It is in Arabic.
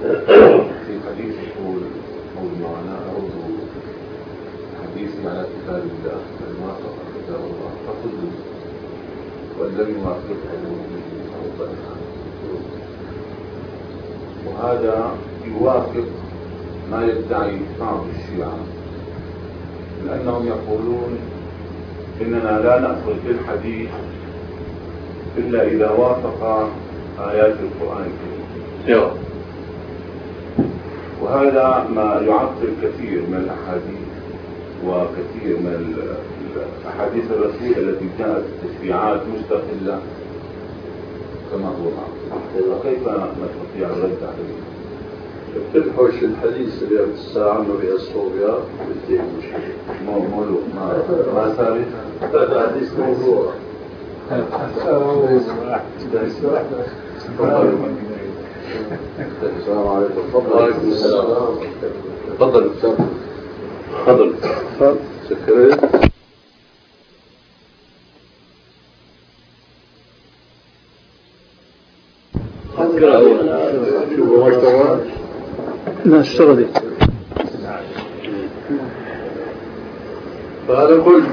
في حديث يقول معنا أعوذ حديثي على كتاب الله من وافق كتاب الله فخذه وإن لم يوافقه فهو وهذا يوافق ما يدعي بعض الشيعة، لأنهم يقولون إننا لا نأخذ بالحديث إلا إذا وافق آيات القرآن الكريم، وهذا ما يعطل كثير من الأحاديث وكثير من أحاديث الرسول التي جاءت تشريعات مستقلة كما هو معروف. وكيف نستطيع الرد عليه؟ بتنحوش الحديث اللي بتسأل عنه بأسطوريا بتديه مشكلة موضوع ما ثابت. هذا حديث موضوع. السلام عليكم. وعليكم السلام. تفضل. تفضل. سكرت. شوفوا ما اشتغل. لا اشتغلت. فأنا قلت